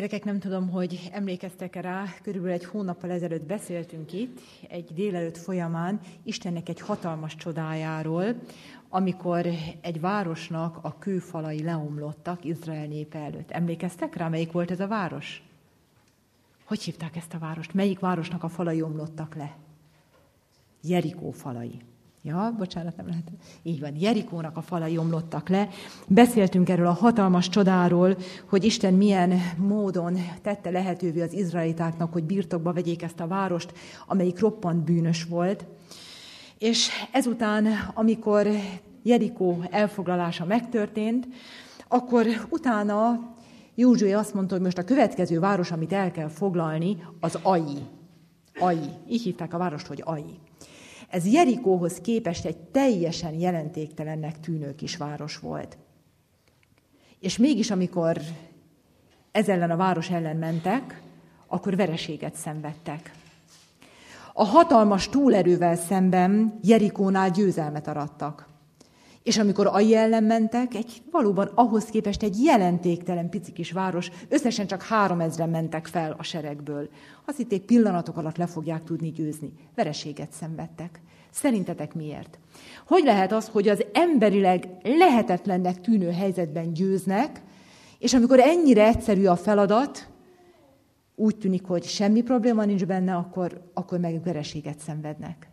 Gyerekek, nem tudom, hogy emlékeztek-e rá, körülbelül egy hónappal ezelőtt beszéltünk itt, egy délelőtt folyamán Istennek egy hatalmas csodájáról, amikor egy városnak a kőfalai leomlottak Izrael népe előtt. Emlékeztek rá, melyik volt ez a város? Hogy hívták ezt a várost? Melyik városnak a falai omlottak le? Jerikó falai. Ja, bocsánat, nem lehet. Így van, Jerikónak a falai omlottak le. Beszéltünk erről a hatalmas csodáról, hogy Isten milyen módon tette lehetővé az izraelitáknak, hogy birtokba vegyék ezt a várost, amelyik roppant bűnös volt. És ezután, amikor Jerikó elfoglalása megtörtént, akkor utána Józsué azt mondta, hogy most a következő város, amit el kell foglalni, az Ai. Ai. Így hívták a várost, hogy Ai. Ez Jerikóhoz képest egy teljesen jelentéktelennek tűnő kis város volt. És mégis, amikor ez ellen a város ellen mentek, akkor vereséget szenvedtek. A hatalmas túlerővel szemben Jerikónál győzelmet arattak. És amikor Ai ellen mentek, egy valóban ahhoz képest egy jelentéktelen pici kis város, összesen csak 3000-en mentek fel a seregből. Azt hitték, pillanatok alatt le fogják tudni győzni. Vereséget szenvedtek. Szerintetek miért? Hogy lehet az, hogy az emberileg lehetetlennek tűnő helyzetben győznek, és amikor ennyire egyszerű a feladat, úgy tűnik, hogy semmi probléma nincs benne, akkor meg vereséget szenvednek.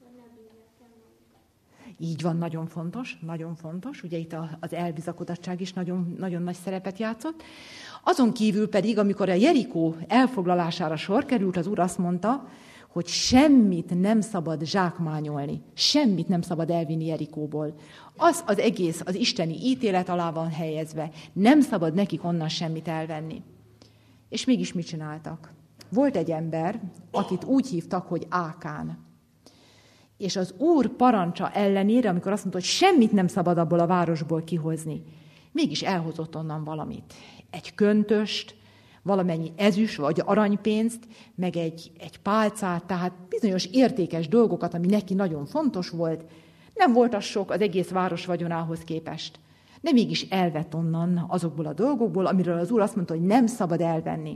Így van, nagyon fontos, nagyon fontos. Ugye itt az elbizakodottság is nagyon, nagyon nagy szerepet játszott. Azon kívül pedig, amikor a Jerikó elfoglalására sor került, az Úr azt mondta, hogy semmit nem szabad zsákmányolni, semmit nem szabad elvinni Jerikóból. Az egész az isteni ítélet alá van helyezve, nem szabad nekik onnan semmit elvenni. És mégis mit csináltak? Volt egy ember, akit úgy hívtak, hogy Ákán. És az Úr parancsa ellenére, amikor azt mondta, hogy semmit nem szabad abból a városból kihozni, mégis elhozott onnan valamit. Egy köntöst, valamennyi ezüst vagy aranypénzt, meg egy pálcát, tehát bizonyos értékes dolgokat, ami neki nagyon fontos volt. Nem volt az sok az egész város vagyonához képest. De mégis elvett onnan azokból a dolgokból, amiről az Úr azt mondta, hogy nem szabad elvenni.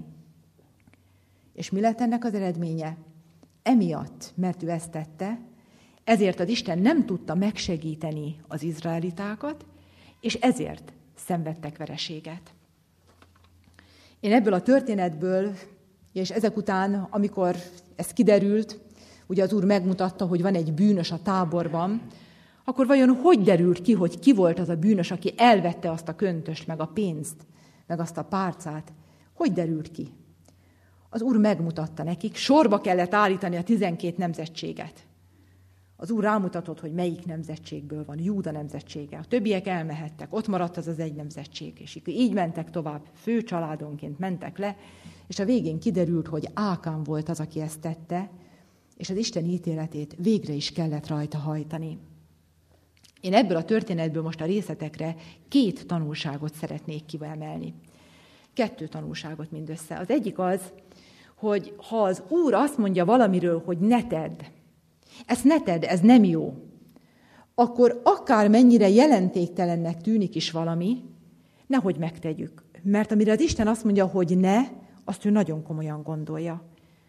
És mi lett ennek az eredménye? Emiatt, mert ő ezt tette, ezért az Isten nem tudta megsegíteni az izraelitákat, és ezért szenvedtek vereséget. Én ebből a történetből, és ezek után, amikor ez kiderült, ugye az Úr megmutatta, hogy van egy bűnös a táborban, akkor vajon hogy derült ki, hogy ki volt az a bűnös, aki elvette azt a köntöst, meg a pénzt, meg azt a pálcát? Hogy derült ki? Az Úr megmutatta nekik, sorba kellett állítani a 12 nemzetséget. Az Úr rámutatott, hogy melyik nemzetségből van, Júda nemzetsége. A többiek elmehettek, ott maradt az egy nemzetség, és így mentek tovább, fő családonként mentek le, és a végén kiderült, hogy Ákán volt az, aki ezt tette, és az Isten ítéletét végre is kellett rajta hajtani. Én ebből a történetből most a részletekre 2 tanulságot szeretnék kiemelni. 2 tanulságot mindössze. Az egyik az, hogy ha az Úr azt mondja valamiről, hogy ne tedd, ezt ne tedd, ez nem jó, akkor akár mennyire jelentéktelennek tűnik is valami, nehogy megtegyük. Mert amire az Isten azt mondja, hogy ne, azt ő nagyon komolyan gondolja.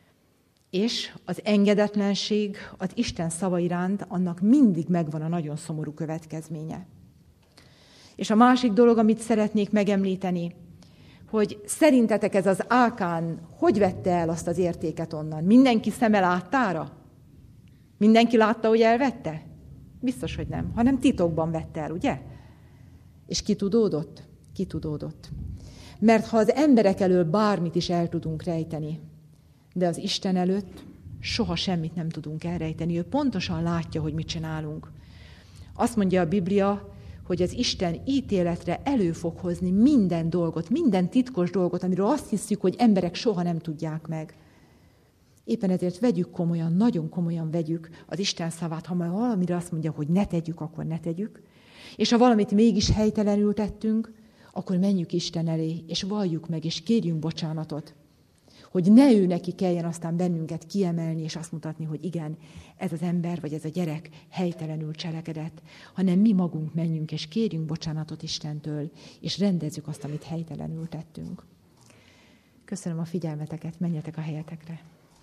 És az engedetlenség az Isten szava iránt, annak mindig megvan a nagyon szomorú következménye. És a másik dolog, amit szeretnék megemlíteni, hogy szerintetek ez az Ákán hogy vette el azt az értéket onnan? Mindenki szeme láttára? Mindenki látta, hogy elvette? Biztos, hogy nem, hanem titokban vette el, ugye? És kitudódott? Kitudódott. Mert ha az emberek elől bármit is el tudunk rejteni, de az Isten előtt soha semmit nem tudunk elrejteni. Ő pontosan látja, hogy mit csinálunk. Azt mondja a Biblia, hogy az Isten ítéletre elő fog hozni minden dolgot, minden titkos dolgot, amiről azt hiszük, hogy emberek soha nem tudják meg. Éppen ezért vegyük komolyan, nagyon komolyan vegyük az Isten szavát, ha már valamire azt mondja, hogy ne tegyük, akkor ne tegyük. És ha valamit mégis helytelenül tettünk, akkor menjünk Isten elé, és valljuk meg, és kérjünk bocsánatot. Hogy ne ő neki kelljen aztán bennünket kiemelni, és azt mutatni, hogy igen, ez az ember, vagy ez a gyerek helytelenül cselekedett, hanem mi magunk menjünk, és kérjünk bocsánatot Istentől, és rendezzük azt, amit helytelenül tettünk. Köszönöm a figyelmeteket, menjetek a helyetekre.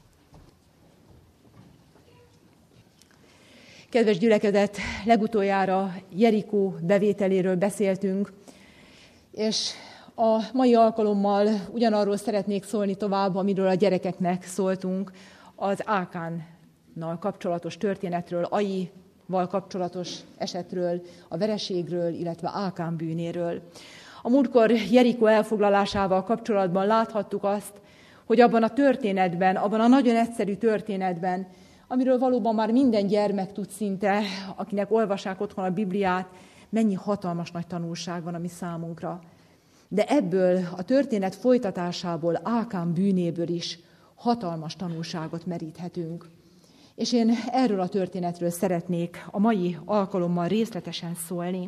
Kedves gyülekezet, legutoljára Jerikó bevételéről beszéltünk, és a mai alkalommal ugyanarról szeretnék szólni tovább, amiről a gyerekeknek szóltunk, az Ákánnal kapcsolatos történetről, Aival kapcsolatos esetről, a vereségről, illetve Ákán bűnéről. A múltkor Jerikó elfoglalásával kapcsolatban láthattuk azt, hogy abban a történetben, abban a nagyon egyszerű történetben, amiről valóban már minden gyermek tud szinte, akinek olvassák otthon a Bibliát, mennyi hatalmas nagy tanulság van a mi számunkra. De ebből a történet folytatásából, Ákán bűnéből is hatalmas tanulságot meríthetünk. És én erről a történetről szeretnék a mai alkalommal részletesen szólni.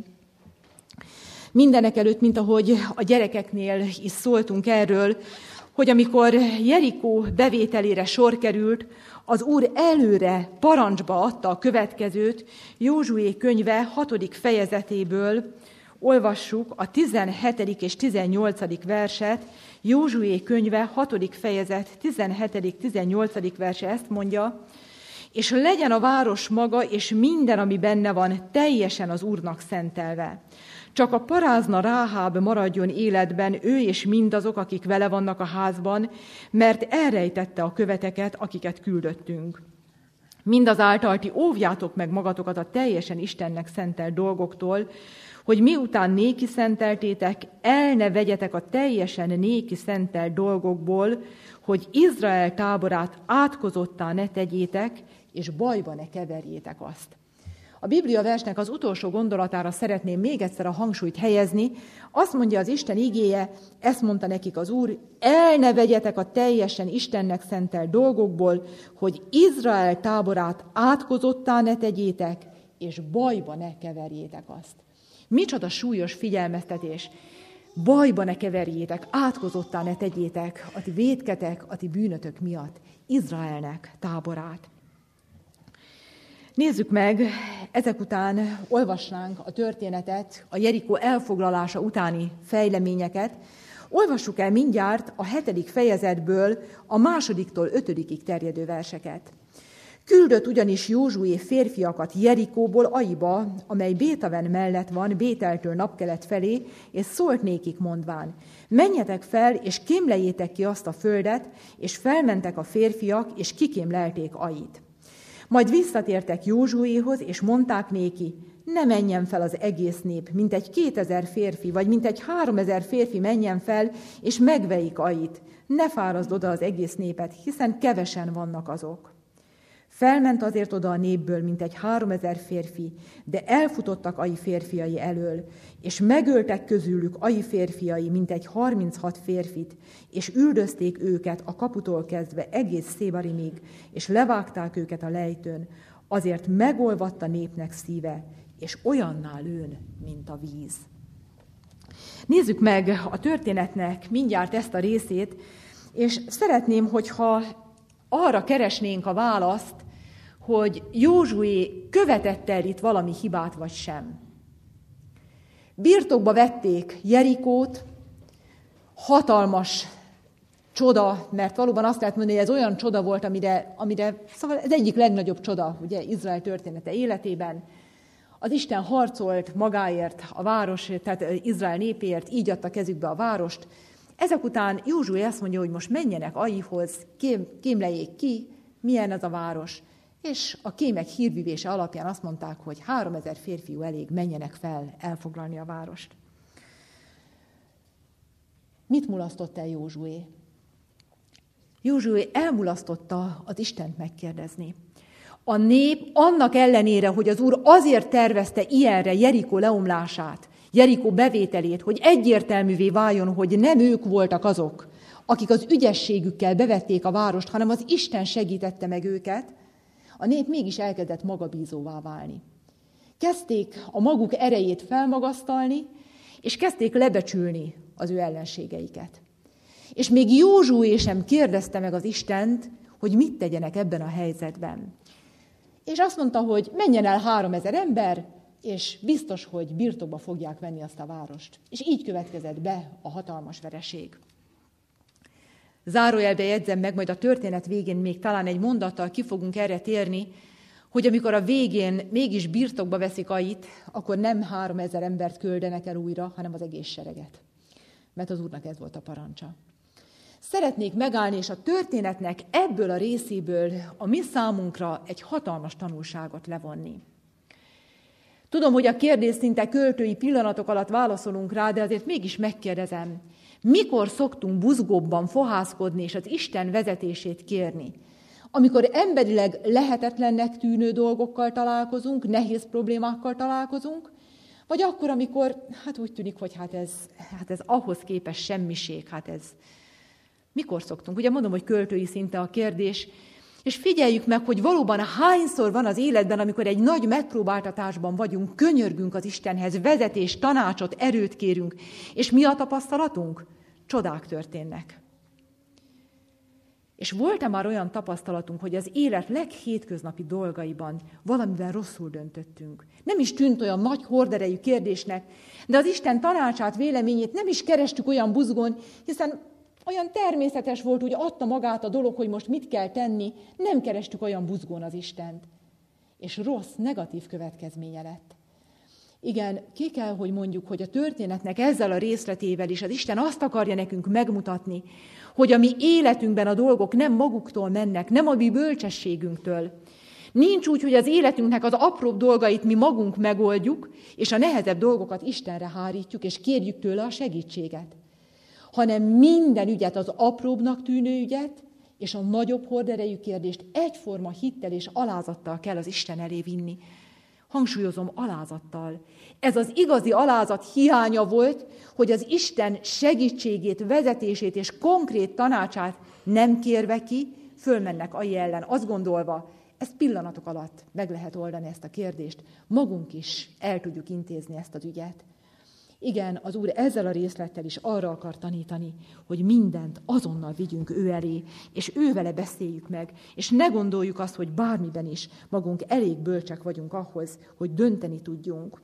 Mindenek előtt, mint ahogy a gyerekeknél is szóltunk erről, hogy amikor Jerikó bevételére sor került, az Úr előre parancsba adta a következőt, Józsué könyve 6. fejezetéből olvassuk a 17. és 18. verset, Józsué könyve 6. fejezet 17.-18. verse ezt mondja, és legyen a város maga és minden, ami benne van, teljesen az Úrnak szentelve. Csak a parázna Ráháb maradjon életben, ő és mindazok, akik vele vannak a házban, mert elrejtette a követeket, akiket küldöttünk. Mindazáltal ti óvjátok meg magatokat a teljesen Istennek szentelt dolgoktól, hogy miután néki szenteltétek, el ne vegyetek a teljesen néki szentelt dolgokból, hogy Izrael táborát átkozottá ne tegyétek, és bajba ne keverjétek azt. A Biblia versnek az utolsó gondolatára szeretném még egyszer a hangsúlyt helyezni. Azt mondja az Isten igéje, ezt mondta nekik az Úr, el ne vegyetek a teljesen Istennek szentelt dolgokból, hogy Izrael táborát átkozottá ne tegyétek, és bajba ne keverjétek azt. Micsoda súlyos figyelmeztetés! Bajba ne keverjétek, átkozottá ne tegyétek a ti vétketek, a ti bűnötök miatt Izraelnek táborát. Nézzük meg, ezek után olvasnánk a történetet, a Jerikó elfoglalása utáni fejleményeket. Olvassuk el mindjárt a 7. fejezetből a 2-től 5-ig terjedő verseket. Küldött ugyanis Józsué férfiakat Jerikóból Aiba, amely Bétaven mellett van, Bételtől napkelet felé, és szólt nékik mondván, menjetek fel, és kémlejétek ki azt a földet, és felmentek a férfiak, és kikémlelték Ait. Majd visszatértek Józsuéhoz, és mondták néki, ne menjen fel az egész nép, mintegy 2000 férfi, vagy mintegy 3000 férfi menjen fel, és megvejik Ait. Ne fárazd oda az egész népet, hiszen kevesen vannak azok. Felment azért oda a népből mintegy 3000 férfi, de elfutottak Ai férfiai elől, és megöltek közülük Ai férfiai mintegy 36 férfit, és üldözték őket a kaputól kezdve egész Szébarimig, és levágták őket a lejtőn, azért megolvadt a népnek szíve, és olyanná lőn, mint a víz. Nézzük meg a történetnek mindjárt ezt a részét, és szeretném, hogyha arra keresnénk a választ, hogy Józsué követett el itt valami hibát, vagy sem. Birtokba vették Jerikót, hatalmas csoda, mert valóban azt lehet mondani, hogy ez olyan csoda volt, amire szóval ez egyik legnagyobb csoda, ugye, Izrael története életében. Az Isten harcolt magáért, a város, tehát Izrael népéért, így adta kezükbe a várost. Ezek után Józsué azt mondja, hogy most menjenek Aihoz, kémlejék ki, milyen ez a város. És a kémek hírvivése alapján azt mondták, hogy 3000 férfiú elég, menjenek fel elfoglalni a várost. Mit mulasztott el Józsué? Józsué elmulasztotta az Istent megkérdezni. A nép annak ellenére, hogy az Úr azért tervezte ilyenre Jerikó leomlását, Jerikó bevételét, hogy egyértelművé váljon, hogy nem ők voltak azok, akik az ügyességükkel bevették a várost, hanem az Isten segítette meg őket, a nép mégis elkezdett magabízóvá válni. Kezdték a maguk erejét felmagasztalni, és kezdték lebecsülni az ő ellenségeiket. És még Józsué sem kérdezte meg az Istent, hogy mit tegyenek ebben a helyzetben. És azt mondta, hogy menjen el 3000 ember, és biztos, hogy birtokba fogják venni azt a várost. És így következett be a hatalmas vereség. Zárójelbe jegyzem meg, majd a történet végén még talán egy mondattal ki fogunk erre térni, hogy amikor a végén mégis birtokba veszik Ait, akkor nem 3000 embert küldenek el újra, hanem az egész sereget. Mert az Úrnak ez volt a parancsa. Szeretnék megállni, és a történetnek ebből a részéből a mi számunkra egy hatalmas tanulságot levonni. Tudom, hogy a kérdés szinte költői pillanatok alatt válaszolunk rá, de azért mégis megkérdezem, mikor szoktunk buzgóbban fohászkodni és az Isten vezetését kérni? Amikor emberileg lehetetlennek tűnő dolgokkal találkozunk, nehéz problémákkal találkozunk, vagy akkor, amikor úgy tűnik, hogy ez ahhoz képest semmiség, mikor szoktunk? Ugye mondom, hogy költői szinte a kérdés, és figyeljük meg, hogy valóban hányszor van az életben, amikor egy nagy megpróbáltatásban vagyunk, könyörgünk az Istenhez, vezetés, tanácsot, erőt kérünk, és mi a tapasztalatunk? Csodák történnek. És volt-e már olyan tapasztalatunk, hogy az élet leghétköznapi dolgaiban valamivel rosszul döntöttünk? Nem is tűnt olyan nagy horderejű kérdésnek, de az Isten tanácsát, véleményét nem is kerestük olyan buzgón, hiszen olyan természetes volt, úgy adta magát a dolog, hogy most mit kell tenni, nem kerestük olyan buzgón az Istent. És rossz, negatív következménye lett. Igen, ki kell, hogy mondjuk, hogy a történetnek ezzel a részletével is az Isten azt akarja nekünk megmutatni, hogy a mi életünkben a dolgok nem maguktól mennek, nem a mi bölcsességünktől. Nincs úgy, hogy az életünknek az apróbb dolgait mi magunk megoldjuk, és a nehezebb dolgokat Istenre hárítjuk, és kérjük tőle a segítséget. Hanem minden ügyet, az apróbbnak tűnő ügyet, és a nagyobb horderejű kérdést egyforma hittel és alázattal kell az Isten elé vinni. Hangsúlyozom, alázattal. Ez az igazi alázat hiánya volt, hogy az Isten segítségét, vezetését és konkrét tanácsát nem kérve ki, fölmennek Ai ellen, azt gondolva, ezt pillanatok alatt meg lehet oldani ezt a kérdést, magunk is el tudjuk intézni ezt az ügyet. Igen, az Úr ezzel a részlettel is arra akar tanítani, hogy mindent azonnal vigyünk ő elé, és ő vele beszéljük meg, és ne gondoljuk azt, hogy bármiben is magunk elég bölcsek vagyunk ahhoz, hogy dönteni tudjunk.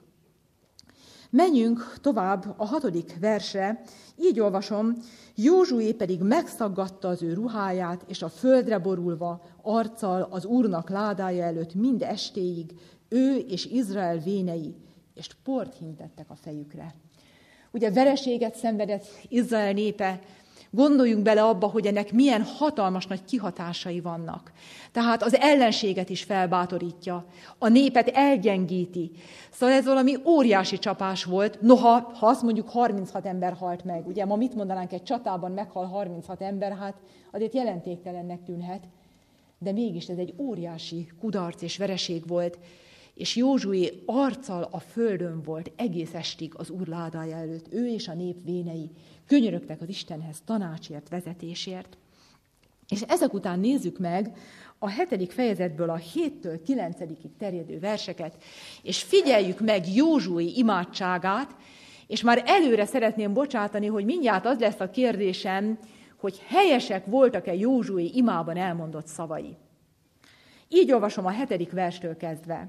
Menjünk tovább a 6. versre, így olvasom, Józsué pedig megszaggatta az ő ruháját, és a földre borulva, arccal az Úrnak ládája előtt mind estéig, ő és Izrael vénei, és port hintettek a fejükre. Ugye vereséget szenvedett Izrael népe, gondoljunk bele abba, hogy ennek milyen hatalmas nagy kihatásai vannak. Tehát az ellenséget is felbátorítja, a népet elgyengíti. Szóval ez valami óriási csapás volt, noha, ha azt mondjuk 36 ember halt meg. Ugye ma mit mondanánk, egy csatában meghal 36 ember, azért jelentéktelennek tűnhet, de mégis ez egy óriási kudarc és vereség volt, és Józsué arccal a földön volt egész estig az Úr ládája előtt. Ő és a nép vénei könyörögtek az Istenhez tanácsért, vezetésért. És ezek után nézzük meg a 7. fejezetből a 7-től 9-ig terjedő verseket, és figyeljük meg Józsué imádságát, és már előre szeretném bocsátani, hogy mindjárt az lesz a kérdésem, hogy helyesek voltak-e Józsué imában elmondott szavai. Így olvasom a 7. verstől kezdve.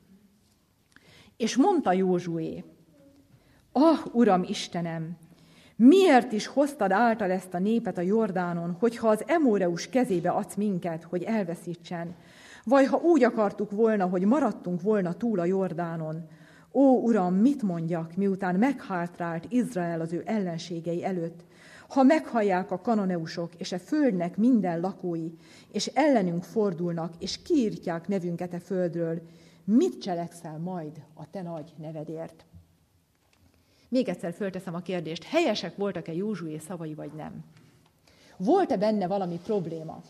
És mondta Józsué, Uram Istenem, miért is hoztad által ezt a népet a Jordánon, hogyha az Emóreus kezébe adsz minket, hogy elveszítsen? Vagy ha úgy akartuk volna, hogy maradtunk volna túl a Jordánon? Ó, Uram, mit mondjak, miután meghátrált Izrael az ő ellenségei előtt? Ha meghallják a kananeusok és a földnek minden lakói, és ellenünk fordulnak, és kiírtják nevünket a földről, mit cselekszel majd a te nagy nevedért? Még egyszer fölteszem a kérdést, helyesek voltak-e Józsué szavai, vagy nem? Volt-e benne valami probléma?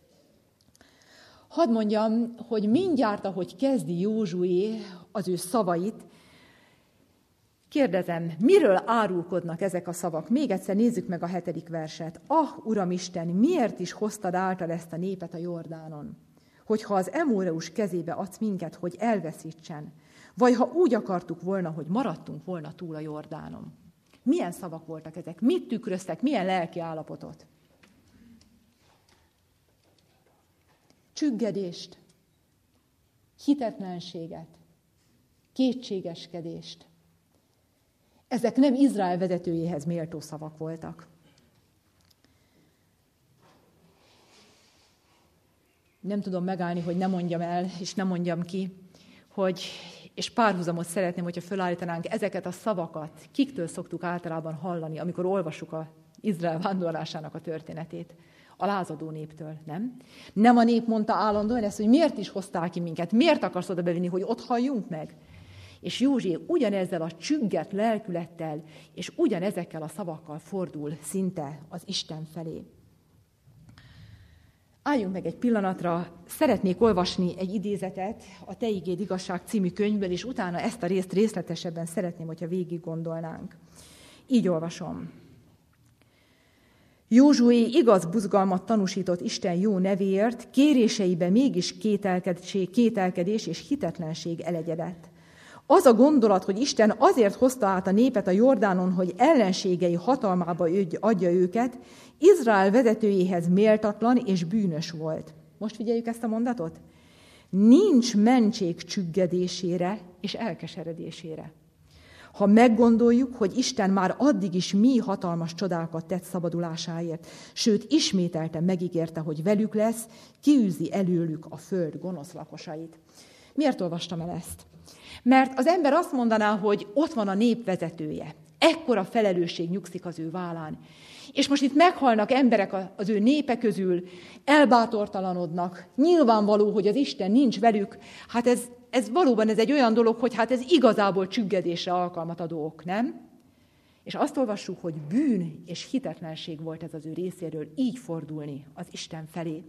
Hadd mondjam, hogy mindjárt, ahogy kezdi Józsué az ő szavait, kérdezem, miről árulkodnak ezek a szavak? Még egyszer nézzük meg a 7. verset. Uram Isten, miért is hoztad által ezt a népet a Jordánon? Hogyha az Emóreus kezébe adsz minket, hogy elveszítsen, vagy ha úgy akartuk volna, hogy maradtunk volna túl a Jordánon. Milyen szavak voltak ezek? Mit tükröztek? Milyen lelki állapotot? Csüggedést, hitetlenséget, kétségeskedést. Ezek nem Izrael vezetőjéhez méltó szavak voltak. nem tudom megállni, hogy ne mondjam el, és ne mondjam ki, és párhuzamot szeretném, hogyha fölállítanánk ezeket a szavakat, kiktől szoktuk általában hallani, amikor olvassuk az Izrael vándorlásának a történetét. A lázadó néptől, nem? Nem a nép mondta állandóan ezt, hogy miért is hoztál ki minket, miért akarsz oda bevinni, hogy ott halljunk meg? És Józsué ugyanezzel a csüggett lelkülettel, és ugyanezekkel a szavakkal fordul szinte az Isten felé. Álljunk meg egy pillanatra, szeretnék olvasni egy idézetet a Te igéd igazság című könyvből, és utána ezt a részt részletesebben szeretném, hogyha végig gondolnánk. Így olvasom. Józsué igaz buzgalmat tanúsított Isten jó nevéért, kéréseibe mégis kételkedés és hitetlenség elegyedett. Az a gondolat, hogy Isten azért hozta át a népet a Jordánon, hogy ellenségei hatalmába adja őket, Izrael vezetőjéhez méltatlan és bűnös volt. Most figyeljük ezt a mondatot. Nincs mentség csüggedésére és elkeseredésére. Ha meggondoljuk, hogy Isten már addig is mi hatalmas csodákat tett szabadulásáért, sőt, ismételten megígérte, hogy velük lesz, kiűzi előlük a föld gonosz lakosait. Miért olvastam el ezt? Mert az ember azt mondaná, hogy ott van a nép vezetője. Ekkora felelősség nyugszik az ő vállán. És most itt meghalnak emberek az ő népe közül, elbátortalanodnak. Nyilvánvaló, hogy az Isten nincs velük. Hát ez valóban egy olyan dolog, hogy hát ez igazából csüggedésre alkalmat adó ok, nem? És azt olvassuk, hogy bűn és hitetlenség volt ez az ő részéről, így fordulni az Isten felé.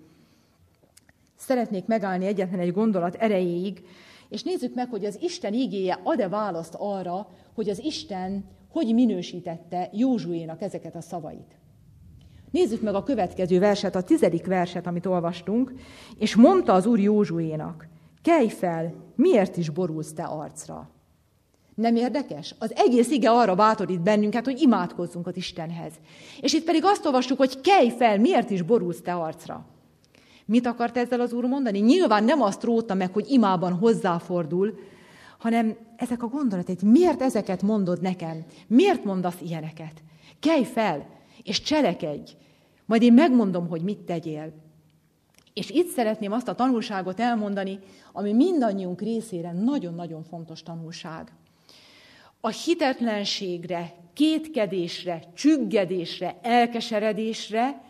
Szeretnék megállni egyetlen egy gondolat erejéig, és nézzük meg, hogy az Isten igéje ad-e választ arra, hogy az Isten hogy minősítette Józsuénak ezeket a szavait. Nézzük meg a következő verset, a 10. verset, amit olvastunk, és mondta az Úr Józsuénak, kelj fel, miért is borulsz te arcra? Nem érdekes? Az egész ige arra bátorít bennünket, hogy imádkozzunk az Istenhez. És itt pedig azt olvassuk, hogy kelj fel, miért is borulsz te arcra? Mit akart ezzel az Úr mondani? Nyilván nem azt rótta meg, hogy imában hozzáfordul, hanem ezek a gondolatok, miért ezeket mondod nekem? Miért mondasz ilyeneket? Kelj fel, és cselekedj, majd én megmondom, hogy mit tegyél. És itt szeretném azt a tanulságot elmondani, ami mindannyiunk részére nagyon-nagyon fontos tanulság. A hitetlenségre, kétkedésre, csüggedésre, elkeseredésre,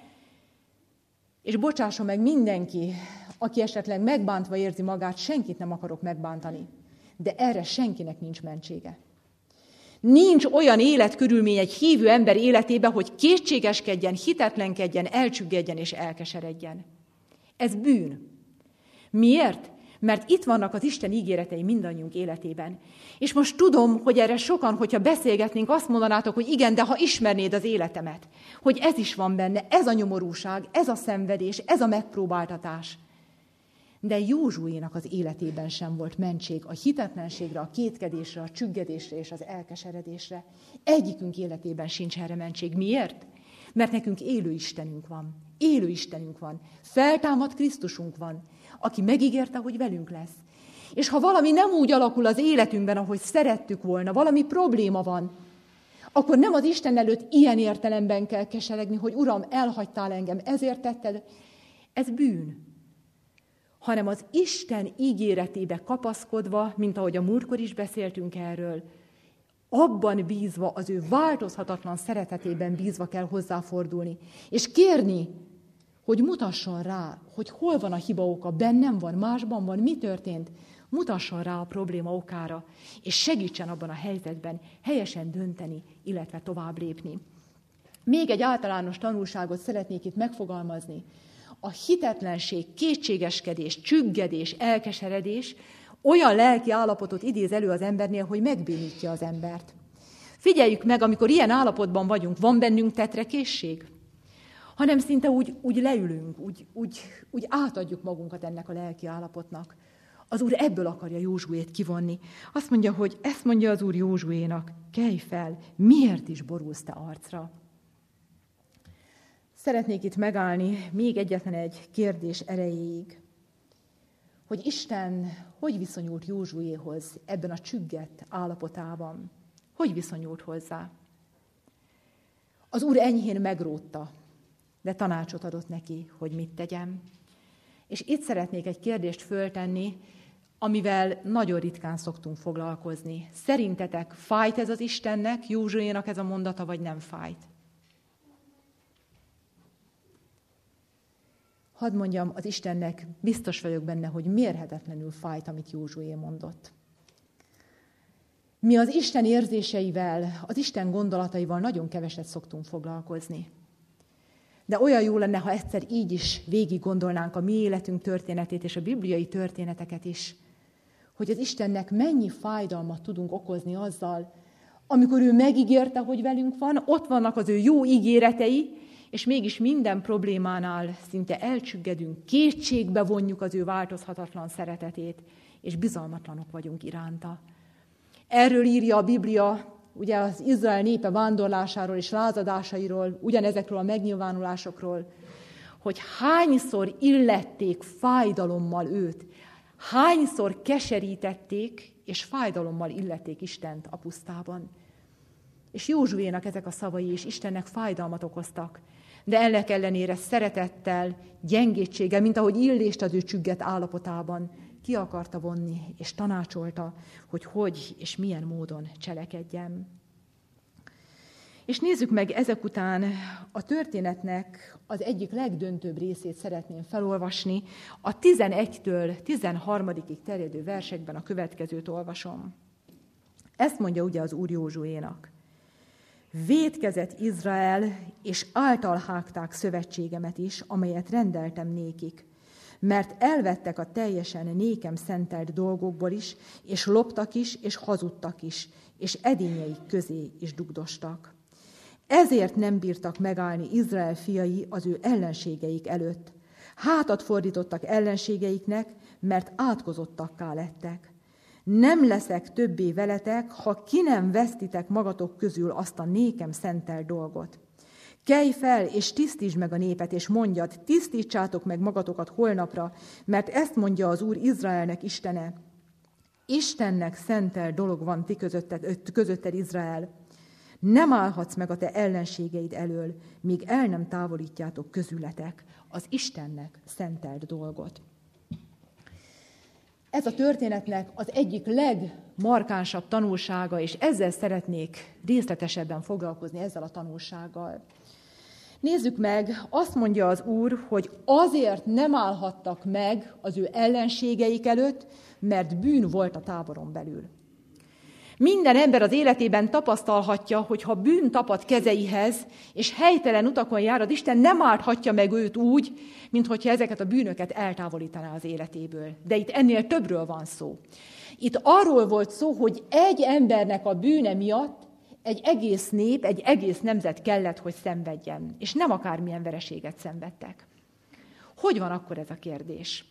és bocsásson meg mindenki, aki esetleg megbántva érzi magát, senkit nem akarok megbántani, de erre senkinek nincs mentsége. Nincs olyan életkörülmény egy hívő ember életében, hogy kétségeskedjen, hitetlenkedjen, elcsüggedjen és elkeseredjen. Ez bűn. Miért? Mert itt vannak az Isten ígéretei mindannyiunk életében. És most tudom, hogy erre sokan, hogyha beszélgetnénk, azt mondanátok, hogy igen, de ha ismernéd az életemet, hogy ez is van benne, ez a nyomorúság, ez a szenvedés, ez a megpróbáltatás. De Józsuénak az életében sem volt mentség a hitetlenségre, a kétkedésre, a csüggedésre és az elkeseredésre. Egyikünk életében sincs erre mentség. Miért? Mert nekünk élő Istenünk van. Élő Istenünk van. Feltámadt Krisztusunk van, aki megígérte, hogy velünk lesz. És ha valami nem úgy alakul az életünkben, ahogy szerettük volna, valami probléma van, akkor nem az Isten előtt ilyen értelemben kell keseregni, hogy Uram, elhagytál engem, ezért tetted. Ez bűn. Hanem az Isten ígéretébe kapaszkodva, mint ahogy a múltkor is beszéltünk erről, abban bízva, az ő változhatatlan szeretetében bízva kell hozzáfordulni. És kérni, hogy mutasson rá, hogy hol van a hiba oka, bennem van, másban van, mi történt. Mutasson rá a probléma okára, és segítsen abban a helyzetben helyesen dönteni, illetve tovább lépni. Még egy általános tanulságot szeretnék itt megfogalmazni. A hitetlenség, kétségeskedés, csüggedés, elkeseredés olyan lelki állapotot idéz elő az embernél, hogy megbénítja az embert. Figyeljük meg, amikor ilyen állapotban vagyunk, van bennünk tetrekészség? Hanem szinte úgy leülünk, úgy átadjuk magunkat ennek a lelki állapotnak. Az Úr ebből akarja Józsuét kivonni. Azt mondja, hogy ezt mondja az Úr Józsuénak, kelj fel, miért is borulsz te arcra? Szeretnék itt megállni még egyetlen egy kérdés erejéig, hogy Isten hogy viszonyult Józsuéhoz ebben a csüggett állapotában? Hogy viszonyult hozzá? Az Úr enyhén megrótta, de tanácsot adott neki, hogy mit tegyen. És itt szeretnék egy kérdést föltenni, amivel nagyon ritkán szoktunk foglalkozni. Szerintetek fájt ez az Istennek, Józsuénak ez a mondata, vagy nem fájt? Hadd mondjam, az Istennek biztos vagyok benne, hogy mérhetetlenül fájt, amit Józsué mondott. Mi az Isten érzéseivel, az Isten gondolataival nagyon keveset szoktunk foglalkozni. De olyan jó lenne, ha egyszer így is végig gondolnánk a mi életünk történetét és a bibliai történeteket is, hogy az Istennek mennyi fájdalmat tudunk okozni azzal, amikor ő megígérte, hogy velünk van, ott vannak az ő jó ígéretei, és mégis minden problémánál szinte elcsüggedünk, kétségbe vonjuk az ő változhatatlan szeretetét, és bizalmatlanok vagyunk iránta. Erről írja a Biblia, ugye az Izrael népe vándorlásáról és lázadásairól, ugyanezekről a megnyilvánulásokról, hogy hányszor illették fájdalommal őt, hányszor keserítették, és fájdalommal illették Istent a pusztában. És Józsuénak ezek a szavai is Istennek fájdalmat okoztak, de ennek ellenére szeretettel, gyengétséggel, mint ahogy Illést az ő csüggett állapotában ki akarta vonni, és tanácsolta, hogy és milyen módon cselekedjen. És nézzük meg ezek után a történetnek az egyik legdöntőbb részét szeretném felolvasni. A 11-től 13-ig terjedő versekben a következőt olvasom. Ezt mondja ugye az Úr Józsuénak. Vétkezett Izrael, és által hágták szövetségemet is, amelyet rendeltem nékik. Mert elvettek a teljesen nékem szentelt dolgokból is, és loptak is, és hazudtak is, és edényeik közé is dugdostak. Ezért nem bírtak megállni Izrael fiai az ő ellenségeik előtt. Hátat fordítottak ellenségeiknek, mert átkozottakká lettek. Nem leszek többé veletek, ha ki nem vesztitek magatok közül azt a nékem szentelt dolgot. Kelj fel, és tisztítsd meg a népet, és mondjad, tisztítsátok meg magatokat holnapra, mert ezt mondja az Úr Izraelnek Istene. Istennek szentelt dolog van ti közötted, Izrael. Nem állhatsz meg a te ellenségeid elől, míg el nem távolítjátok közületek az Istennek szentelt dolgot. Ez a történetnek az egyik legmarkánsabb tanulsága, és ezzel szeretnék részletesebben foglalkozni, ezzel a tanulsággal. Nézzük meg, azt mondja az Úr, hogy azért nem állhattak meg az ő ellenségeik előtt, mert bűn volt a táboron belül. Minden ember az életében tapasztalhatja, hogy ha bűn tapad kezeihez, és helytelen utakon jár, az Isten nem állthatja meg őt úgy, mint hogyha ezeket a bűnöket eltávolítaná az életéből. De itt ennél többről van szó. Itt arról volt szó, hogy egy embernek a bűne miatt egy egész nép, egy egész nemzet kellett, hogy szenvedjen. És nem akármilyen vereséget szenvedtek. Hogy van akkor ez a kérdés?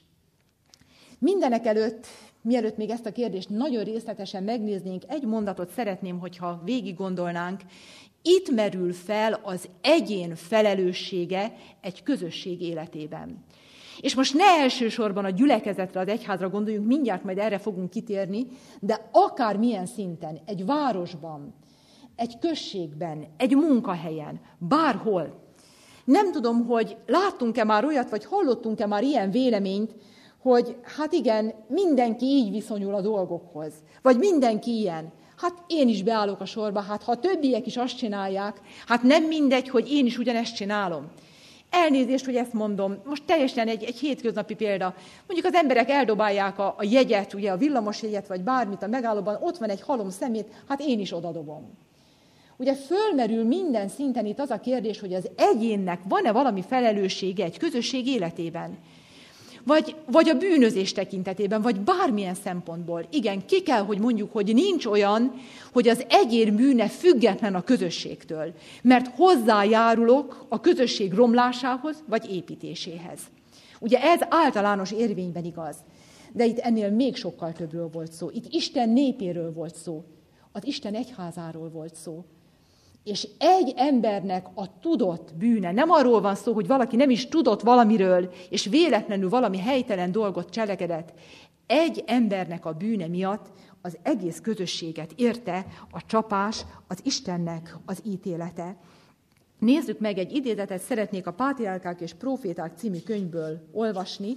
Mindenek előtt, mielőtt még ezt a kérdést nagyon részletesen megnéznénk, egy mondatot szeretném, hogyha végig gondolnánk. Itt merül fel az egyén felelőssége egy közösség életében. És most ne elsősorban a gyülekezetre, az egyházra gondoljunk, mindjárt majd erre fogunk kitérni, de akármilyen szinten, egy városban, egy községben, egy munkahelyen, bárhol. Nem tudom, hogy láttunk-e már olyat, vagy hallottunk-e már ilyen véleményt, hogy hát igen, mindenki így viszonyul a dolgokhoz. Vagy mindenki ilyen. Hát én is beállok a sorba, hát ha a többiek is azt csinálják, hát nem mindegy, hogy én is ugyanezt csinálom. Elnézést, hogy ezt mondom. Most teljesen egy hétköznapi példa. Mondjuk az emberek eldobálják a jegyet, ugye a villamosjegyet, vagy bármit a megállóban, ott van egy halom szemét, hát én is odadobom. Ugye fölmerül minden szinten itt az a kérdés, hogy az egyénnek van-e valami felelőssége egy közösség életében? Vagy a bűnözés tekintetében, vagy bármilyen szempontból. Igen, ki kell, hogy mondjuk, hogy nincs olyan, hogy az egyén bűne független a közösségtől, mert hozzájárulok a közösség romlásához, vagy építéséhez. Ugye ez általános érvényben igaz, de itt ennél még sokkal többről volt szó. Itt Isten népéről volt szó, az Isten egyházáról volt szó. És egy embernek a tudott bűne, nem arról van szó, hogy valaki nem is tudott valamiről, és véletlenül valami helytelen dolgot cselekedett. Egy embernek a bűne miatt az egész közösséget érte a csapás, az Istennek az ítélete. Nézzük meg, egy idézetet szeretnék a Pátriárkák és Próféták című könyvből olvasni,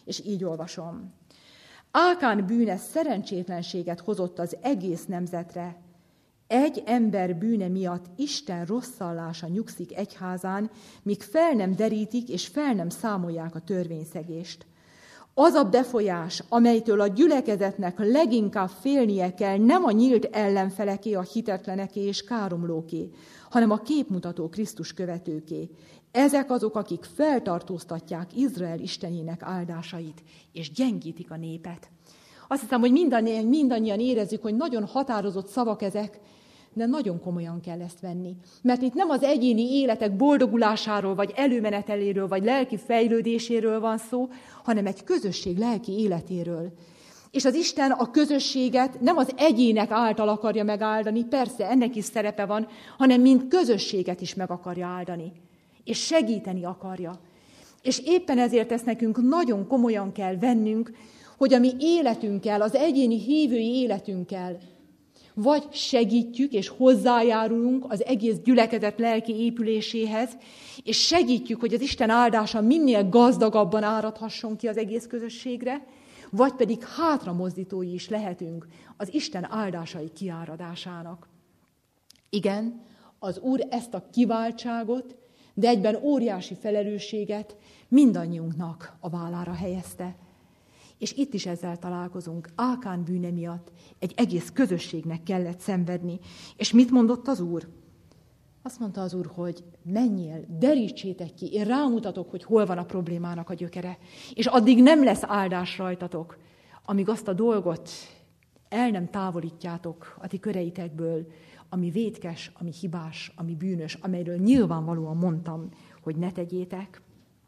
És így olvasom. Ákán bűne szerencsétlenséget hozott az egész nemzetre. Egy ember bűne miatt Isten rosszallása nyugszik egyházán, míg fel nem derítik és fel nem számolják a törvényszegést. Az a befolyás, amelytől a gyülekezetnek leginkább félnie kell, nem a nyílt ellenfeleké, a hitetleneké és káromlóké, hanem a képmutató Krisztus követőké. Ezek azok, akik feltartóztatják Izrael Istenének áldásait, és gyengítik a népet. Azt hiszem, hogy mindannyian érezzük, hogy nagyon határozott szavak ezek, de nagyon komolyan kell ezt venni. Mert itt nem az egyéni életek boldogulásáról, vagy előmeneteléről, vagy lelki fejlődéséről van szó, hanem egy közösség lelki életéről. És az Isten a közösséget nem az egyének által akarja megáldani, persze ennek is szerepe van, hanem mint közösséget is meg akarja áldani. És segíteni akarja. És éppen ezért ezt nekünk nagyon komolyan kell vennünk, hogy a mi életünkkel, az egyéni hívői életünkkel vagy segítjük és hozzájárulunk az egész gyülekezet lelki épüléséhez, és segítjük, hogy az Isten áldása minél gazdagabban áradhasson ki az egész közösségre, vagy pedig hátramozdítói is lehetünk az Isten áldásai kiáradásának. Igen, az Úr ezt a kiváltságot, de egyben óriási felelősséget mindannyiunknak a vállára helyezte. És itt is ezzel találkozunk. Ákán bűne miatt egy egész közösségnek kellett szenvedni. És mit mondott az Úr? Azt mondta az Úr, hogy menjél, derítsétek ki, én rámutatok, hogy hol van a problémának a gyökere. És addig nem lesz áldás rajtatok, amíg azt a dolgot el nem távolítjátok a ti köreitekből, ami vétkes, ami hibás, ami bűnös, amelyről nyilvánvalóan mondtam, hogy ne tegyétek.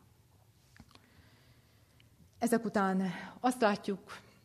Ezek után azt látjuk,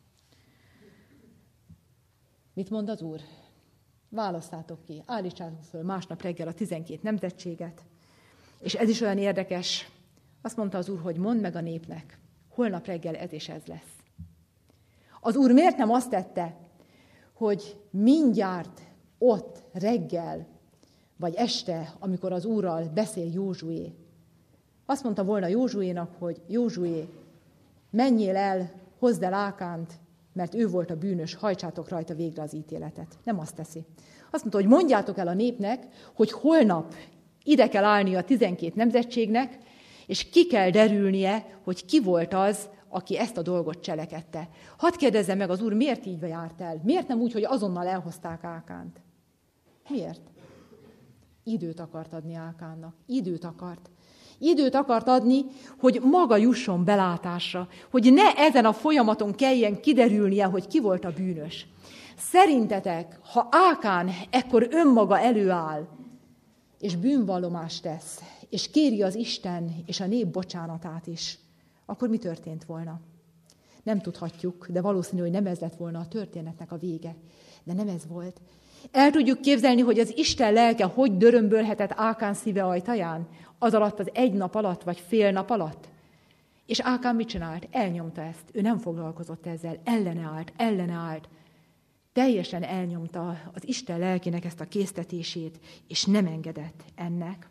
mit mond az Úr? Választátok ki, állítsátok föl másnap reggel a 12 nemzetséget. És ez is olyan érdekes, azt mondta az Úr, hogy mondd meg a népnek, holnap reggel ez és ez lesz. Az Úr miért nem azt tette, hogy mindjárt ott reggel, vagy este, amikor az Úrral beszél Józsué, azt mondta volna Józsuénak, hogy Józsué, menjél el, hozd el Ákánt, mert ő volt a bűnös, hajtsátok rajta végre az ítéletet. Nem azt teszi. Azt mondta, hogy mondjátok el a népnek, hogy holnap ide kell állni a 12 nemzetségnek, és ki kell derülnie, hogy ki volt az, aki ezt a dolgot cselekedte. Hadd kérdezze meg az Úr, miért így járt el? Miért nem úgy, hogy azonnal elhozták Ákánt? Miért? Időt akart adni Ákánnak. Időt akart. Időt akart adni, hogy maga jusson belátásra, hogy ne ezen a folyamaton kelljen kiderülnie, hogy ki volt a bűnös. Szerintetek, ha Ákán ekkor önmaga előáll, és bűnvallomást tesz, és kéri az Isten és a nép bocsánatát is, akkor mi történt volna? Nem tudhatjuk, de valószínű, hogy nem ez lett volna a történetnek a vége. De nem ez volt. El tudjuk képzelni, hogy az Isten lelke hogy dörömbölhetett Ákán szíve ajtaján, az alatt az egy nap alatt, vagy fél nap alatt. És Ákán mit csinált? Elnyomta ezt. Ő nem foglalkozott ezzel, elleneállt. Teljesen elnyomta az Isten lelkének ezt a késztetését, és nem engedett ennek.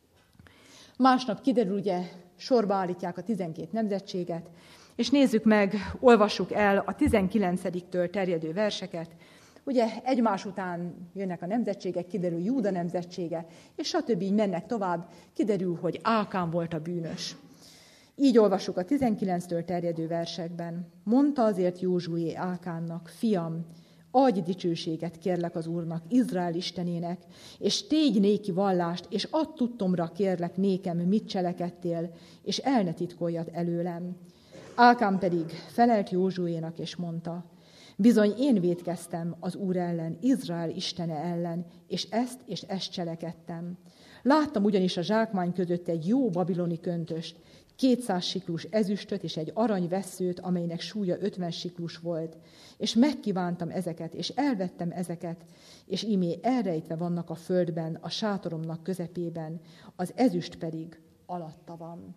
Másnap kiderül, ugye, sorba állítják a 12 nemzetséget, és nézzük meg, olvassuk el a 19-től terjedő verseket. Ugye egymás után jönnek a nemzetségek, kiderül Júda nemzetsége, és stb. Így mennek tovább, kiderül, hogy Ákán volt a bűnös. Így olvassuk a 19-től terjedő versekben. Mondta azért Józsué Ákánnak, fiam, adj dicsőséget kérlek az Úrnak, Izrael Istenének, és tégy néki vallást, és add tudtomra kérlek nékem, mit cselekedtél, és el ne titkoljad előlem. Ákán pedig felelt Józsuénak, és mondta, bizony én vétkeztem az Úr ellen, Izrael Istene ellen, és ezt cselekedtem. Láttam ugyanis a zsákmány között egy jó babiloni köntöst, 200 siklus ezüstöt és egy aranyvesszőt, amelynek súlya 50 siklus volt. És megkívántam ezeket, és elvettem ezeket, és ímé elrejtve vannak a földben, a sátoromnak közepében, az ezüst pedig alatta van.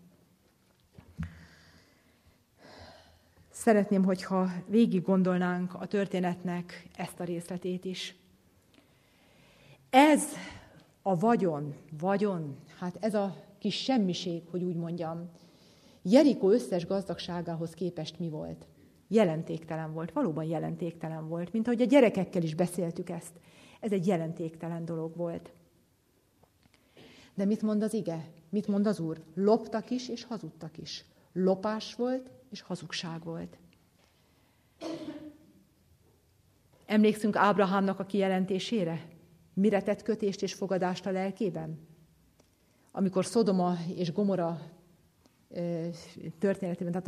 Szeretném, hogyha végig gondolnánk a történetnek ezt a részletét is. Ez a vagyon, hát ez a kis semmiség, hogy úgy mondjam, Jerikó összes gazdagságához képest mi volt? Jelentéktelen volt, valóban jelentéktelen volt, mint ahogy a gyerekekkel is beszéltük ezt. Ez egy jelentéktelen dolog volt. De mit mond az ige? Mit mond az Úr? Loptak is, és hazudtak is. Lopás volt, és hazugság volt. Emlékszünk Ábrahámnak a kijelentésére? Mire tett kötést és fogadást a lelkében? Amikor Szodoma és Gomora történetében,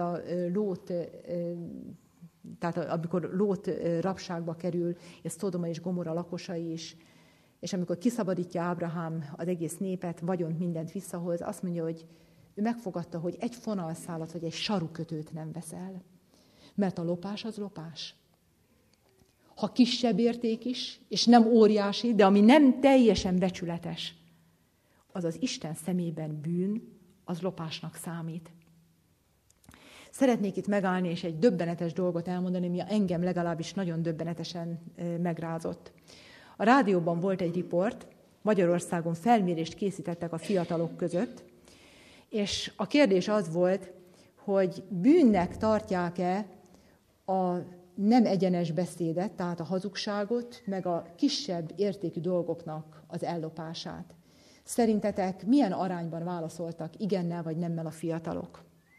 tehát amikor Lót rabságba kerül, és Szodoma és Gomora lakosai is, és amikor kiszabadítja Ábrahám az egész népet, vagyont, mindent visszahoz, azt mondja, hogy ő megfogadta, hogy egy fonalszálat vagy egy sarukötőt nem veszel. Mert a lopás az lopás. Ha kisebb érték is, és nem óriási, de ami nem teljesen becsületes, az az Isten szemében bűn, az lopásnak számít. Szeretnék itt megállni, és egy döbbenetes dolgot elmondani, ami engem legalábbis nagyon döbbenetesen megrázott. A rádióban volt egy riport, Magyarországon felmérést készítettek a fiatalok között, és a kérdés az volt, hogy bűnnek tartják-e a nem egyenes beszédet, tehát a hazugságot, meg a kisebb értékű dolgoknak az ellopását. Szerintetek milyen arányban válaszoltak igennel vagy nemmel a fiatalok?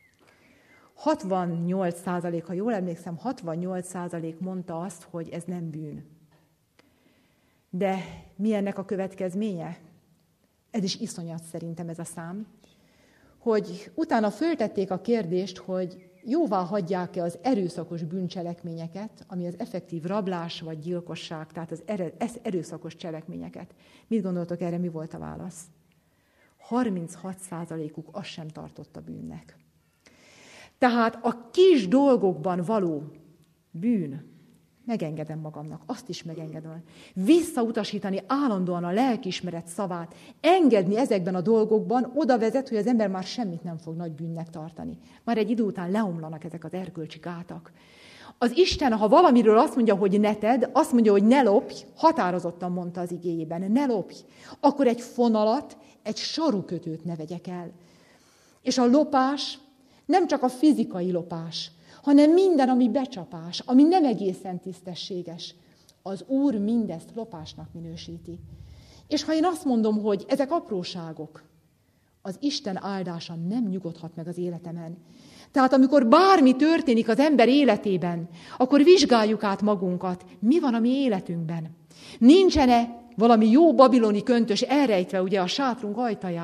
68%, ha jól emlékszem, 68% mondta azt, hogy ez nem bűn. De mi ennek a következménye? Ez is iszonyat szerintem ez a szám. Hogy utána föltették a kérdést, hogy jóvá hagyják-e az erőszakos bűncselekményeket, ami az effektív rablás vagy gyilkosság, tehát az erőszakos cselekményeket. Mit gondoltok erre, mi volt a válasz? 36%-uk azt sem tartotta bűnnek. Tehát a kis dolgokban való bűn, megengedem magamnak, azt is megengedem. Visszautasítani állandóan a lelkiismeret szavát, engedni ezekben a dolgokban oda vezet, hogy az ember már semmit nem fog nagy bűnnek tartani. Már egy idő után leomlanak ezek az erkölcsi gátak. Az Isten, ha valamiről azt mondja, hogy ne tedd, azt mondja, hogy ne lopj, határozottan mondta az igéjében, ne lopj, akkor egy fonalat, egy sarukötőt ne vegyek el. És a lopás nem csak a fizikai lopás, hanem minden, ami becsapás, ami nem egészen tisztességes. Az Úr mindezt lopásnak minősíti. És ha én azt mondom, hogy ezek apróságok, az Isten áldása nem nyugodhat meg az életemen. Tehát amikor bármi történik az ember életében, akkor vizsgáljuk át magunkat, mi van a mi életünkben. Nincsen-e valami jó babiloni köntös elrejtve ugye a sátrunk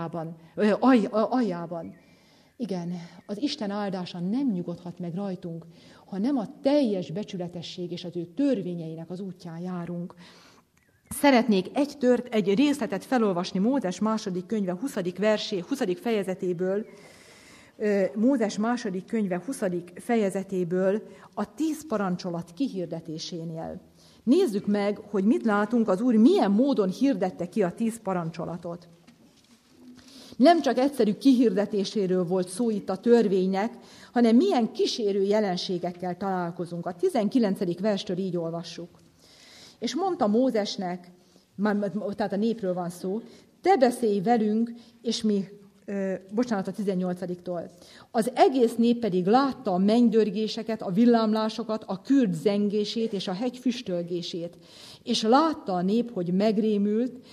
aljában? Igen, az Isten áldása nem nyugodhat meg rajtunk, ha nem a teljes becsületesség és az ő törvényeinek az útján járunk. Szeretnék egy részletet felolvasni Mózes második könyve 20. fejezetéből, Mózes második könyve 20. fejezetéből a 10 parancsolat kihirdetésénél. Nézzük meg, hogy mit látunk, az Úr milyen módon hirdette ki a 10 parancsolatot. Nem csak egyszerű kihirdetéséről volt szó itt a törvénynek, hanem milyen kísérő jelenségekkel találkozunk. A 19. verstől így olvassuk. És mondta Mózesnek, tehát a népről van szó, te beszélj velünk, és mi, a 18-tól. Az egész nép pedig látta a mennydörgéseket, a villámlásokat, a kürt zengését és a hegy füstölgését. És látta a nép, hogy megrémült,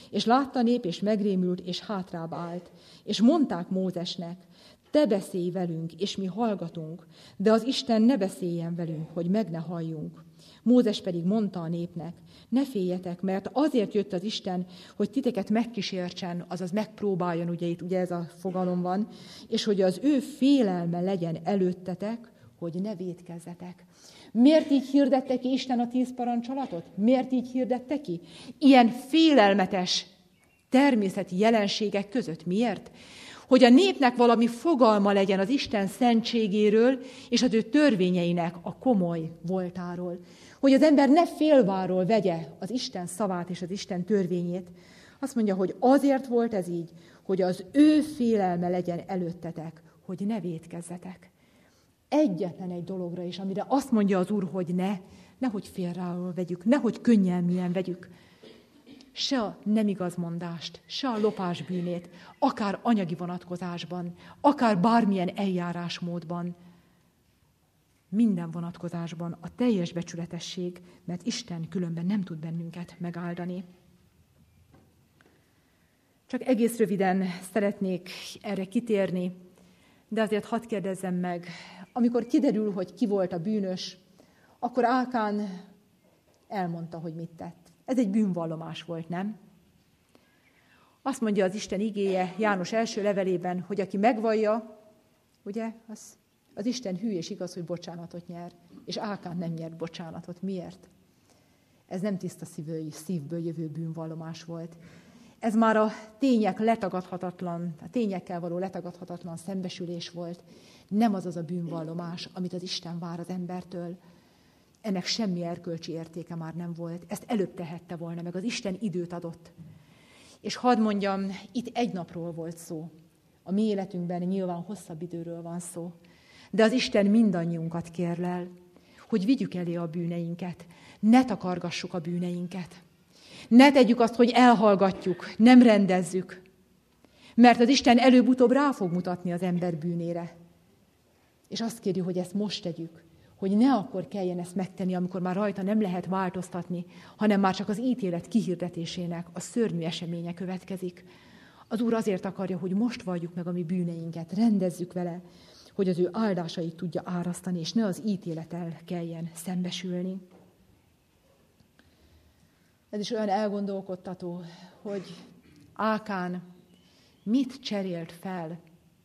és hátrább állt. És mondták Mózesnek, te beszélj velünk, és mi hallgatunk, de az Isten ne beszéljen velünk, hogy meg ne halljunk. Mózes pedig mondta a népnek, ne féljetek, mert azért jött az Isten, hogy titeket megkísértsen, azaz megpróbáljon, ugye ez a fogalom van, és hogy az ő félelme legyen előttetek, hogy ne vétkezzetek. Miért így hirdette ki Isten a 10 parancsolatot? Miért így hirdette ki? Ilyen félelmetes természeti jelenségek között. Miért? Hogy a népnek valami fogalma legyen az Isten szentségéről és az ő törvényeinek a komoly voltáról. Hogy az ember ne félváról vegye az Isten szavát és az Isten törvényét. Azt mondja, hogy azért volt ez így, hogy az ő félelme legyen előttetek, hogy ne vétkezzetek. Egyetlen egy dologra is, amire azt mondja az Úr, hogy nehogy félváról vegyük, nehogy könnyelműen vegyük. se a nem igazmondást, se a lopás bűnét, akár anyagi vonatkozásban, akár bármilyen eljárásmódban. Minden vonatkozásban a teljes becsületesség, mert Isten különben nem tud bennünket megáldani. Csak egész röviden szeretnék erre kitérni, de azért hadd kérdezzem meg, amikor kiderül, hogy ki volt a bűnös, akkor Ákán elmondta, hogy mit tett. Ez egy bűnvallomás volt, nem? Azt mondja az Isten igéje János első levelében, hogy aki megvallja, ugye, az Isten hű és igaz, hogy bocsánatot nyer, és Ákán nem nyert bocsánatot. Miért? Ez nem tiszta szívből jövő bűnvallomás volt. Ez már a tényekkel való letagadhatatlan szembesülés volt. Nem az a bűnvallomás, amit az Isten vár az embertől. Ennek semmi erkölcsi értéke már nem volt. Ezt előbb tehette volna, meg az Isten időt adott. És hadd mondjam, itt egy napról volt szó. A mi életünkben nyilván hosszabb időről van szó. De az Isten mindannyiunkat kérlel, hogy vigyük elé a bűneinket. Ne takargassuk a bűneinket. Ne tegyük azt, hogy elhallgatjuk, nem rendezzük. Mert az Isten előbb-utóbb rá fog mutatni az ember bűnére. És azt kéri, hogy ezt most tegyük. Hogy ne akkor kelljen ezt megtenni, amikor már rajta nem lehet változtatni, hanem már csak az ítélet kihirdetésének a szörnyű eseménye következik. Az Úr azért akarja, hogy most valljuk meg a mi bűneinket, rendezzük vele, hogy az ő áldásait tudja árasztani, és ne az ítélettel kelljen szembesülni. Ez is olyan elgondolkodtató, hogy Ákán mit cserélt fel,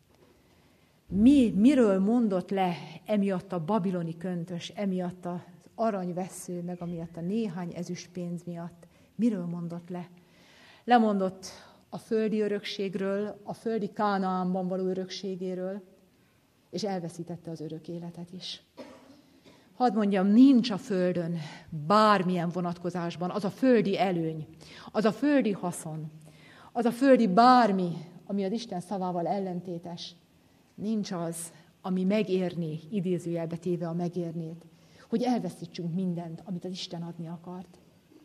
miről mondott le emiatt a babiloni köntös, emiatt az aranyvessző, meg amiatt a néhány ezüstpénz miatt. Miről mondott le? Lemondott a földi örökségről, a földi Kánaánban való örökségéről, és elveszítette az örök életet is. Hadd mondjam, nincs a földön bármilyen vonatkozásban az a földi előny, az a földi haszon, az a földi bármi, ami az Isten szavával ellentétes. Nincs az, ami megérné, idézőjelbe téve a megérnét, hogy elveszítsünk mindent, amit az Isten adni akart.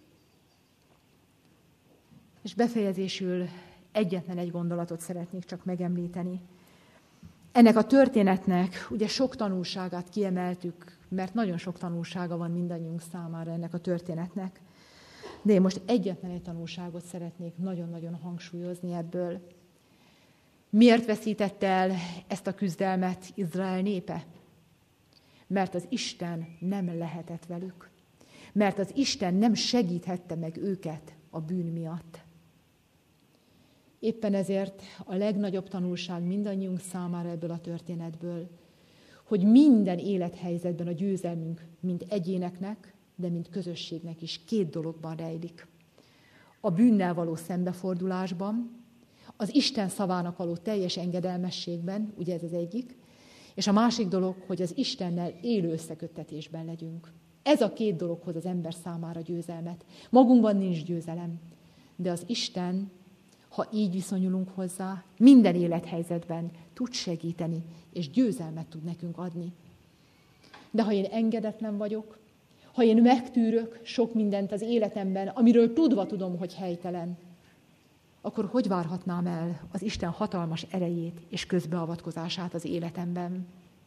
És befejezésül egyetlen egy gondolatot szeretnék csak megemlíteni. Ennek a történetnek ugye sok tanulságát kiemeltük, mert nagyon sok tanulsága van mindannyiunk számára ennek a történetnek. De én most egyetlen egy tanulságot szeretnék nagyon-nagyon hangsúlyozni ebből. Miért veszítette el ezt a küzdelmet Izrael népe? Mert az Isten nem lehetett velük. Mert az Isten nem segíthette meg őket a bűn miatt. Éppen ezért a legnagyobb tanulság mindannyiunk számára ebből a történetből, hogy minden élethelyzetben a győzelmünk mind egyéneknek, de mind közösségnek is 2 dologban rejlik. A bűnnel való szembefordulásban, az Isten szavának való teljes engedelmességben, ugye ez az egyik, és a másik dolog, hogy az Istennel élő összeköttetésben legyünk. Ez a 2 dolog hoz az ember számára győzelmet. Magunkban nincs győzelem, de az Isten, ha így viszonyulunk hozzá, minden élethelyzetben tud segíteni, és győzelmet tud nekünk adni. De ha én engedetlen vagyok, ha én megtűrök sok mindent az életemben, amiről tudva tudom, hogy helytelen, akkor hogy várhatnám el az Isten hatalmas erejét és közbeavatkozását az életemben?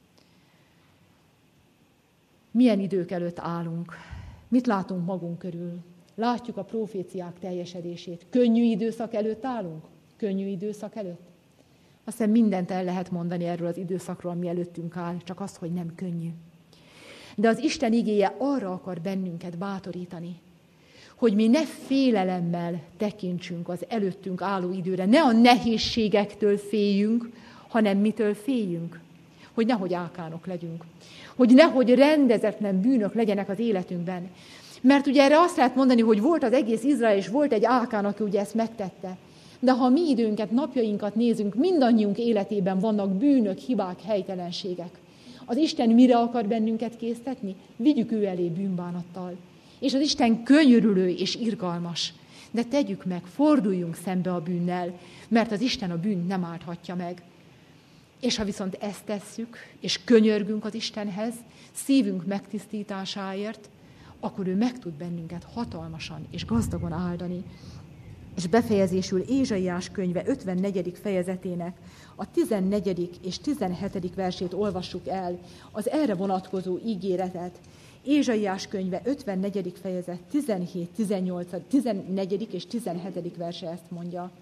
Milyen idők előtt állunk? Mit látunk magunk körül? Látjuk a proféciák teljesedését. Könnyű időszak előtt állunk? Könnyű időszak előtt? Azt hiszem mindent el lehet mondani erről az időszakról, ami előttünk áll, csak az, hogy nem könnyű. De az Isten igéje arra akar bennünket bátorítani, hogy mi ne félelemmel tekintsünk az előttünk álló időre, ne a nehézségektől féljünk, hanem mitől féljünk, hogy nehogy Ákánok legyünk, hogy nehogy rendezetlen bűnök legyenek az életünkben. Mert ugye erre azt lehet mondani, hogy volt az egész Izrael, és volt egy Ákán, aki ugye ezt megtette. De ha mi időnket, napjainkat nézünk, mindannyiunk életében vannak bűnök, hibák, helytelenségek. Az Isten mire akar bennünket késztetni? Vigyük ő elé bűnbánattal. És az Isten könyörülő és irgalmas. De tegyük meg, forduljunk szembe a bűnnel, mert az Isten a bűnt nem állthatja meg. És ha viszont ezt tesszük, és könyörgünk az Istenhez, szívünk megtisztításáért, akkor ő meg tud bennünket hatalmasan és gazdagon áldani. És befejezésül Ézsaiás könyve 54. fejezetének a 14. és 17. versét olvassuk el, az erre vonatkozó ígéretet. Ézsaiás könyve 54. fejezet 17, 18, 14. és 17. verse ezt mondja.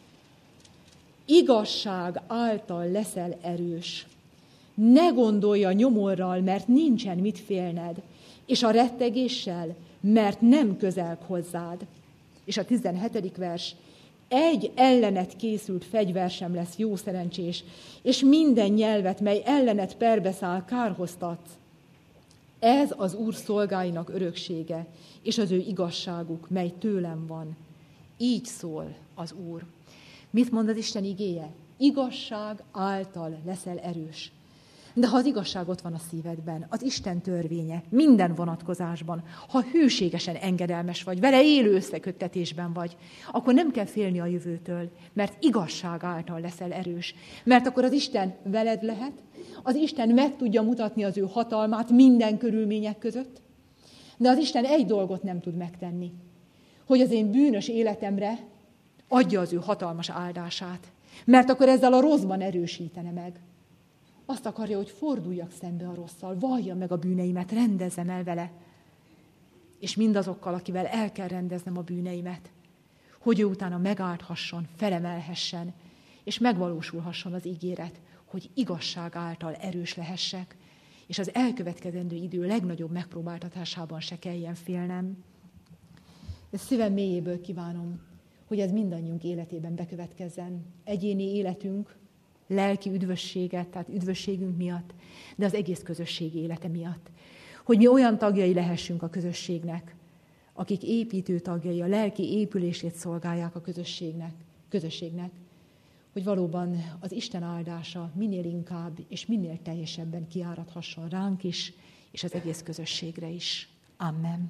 Igazság által leszel erős. Ne gondolj a nyomorral, mert nincsen mit félned, és a rettegéssel, mert nem közel hozzád. És a 17. vers. Egy ellenet készült fegyver sem lesz jó szerencsés, és minden nyelvet, mely ellenet perbeszáll, kárhoztatsz. Ez az Úr szolgáinak öröksége, és az ő igazságuk, mely tőlem van. Így szól az Úr. Mit mond az Isten igéje? Igazság által leszel erős. De ha az igazság ott van a szívedben, az Isten törvénye, minden vonatkozásban, ha hűségesen engedelmes vagy, vele élő összeköttetésben vagy, akkor nem kell félni a jövőtől, mert igazság által leszel erős. Mert akkor az Isten veled lehet, az Isten meg tudja mutatni az ő hatalmát minden körülmények között, de az Isten egy dolgot nem tud megtenni, hogy az én bűnös életemre adja az ő hatalmas áldását, mert akkor ezzel a rosszban erősítene meg. Azt akarja, hogy forduljak szembe a rosszal, valljam meg a bűneimet, rendezzem el vele. És mindazokkal, akivel el kell rendeznem a bűneimet, hogy ő utána megáldhasson, felemelhessen, és megvalósulhasson az ígéret, hogy igazság által erős lehessek, és az elkövetkezendő idő legnagyobb megpróbáltatásában se kelljen félnem. Ezt szívem mélyéből kívánom, hogy ez mindannyiunk életében bekövetkezzen. Egyéni életünk, lelki üdvösséget, tehát üdvösségünk miatt, de az egész közösség élete miatt. Hogy mi olyan tagjai lehessünk a közösségnek, akik építő tagjai, a lelki épülését szolgálják a közösségnek, hogy valóban az Isten áldása minél inkább és minél teljesebben kiáradhasson ránk is, és az egész közösségre is. Amen.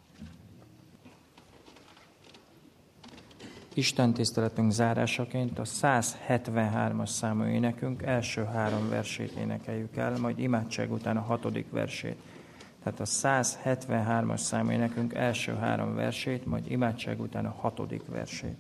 Isten tiszteletünk zárásaként a 173-as számú énekünk első 3 versét énekeljük el, majd imádság után a 6. versét. Tehát a 173-as számú énekünk első 3 versét, majd imádság után a 6. versét.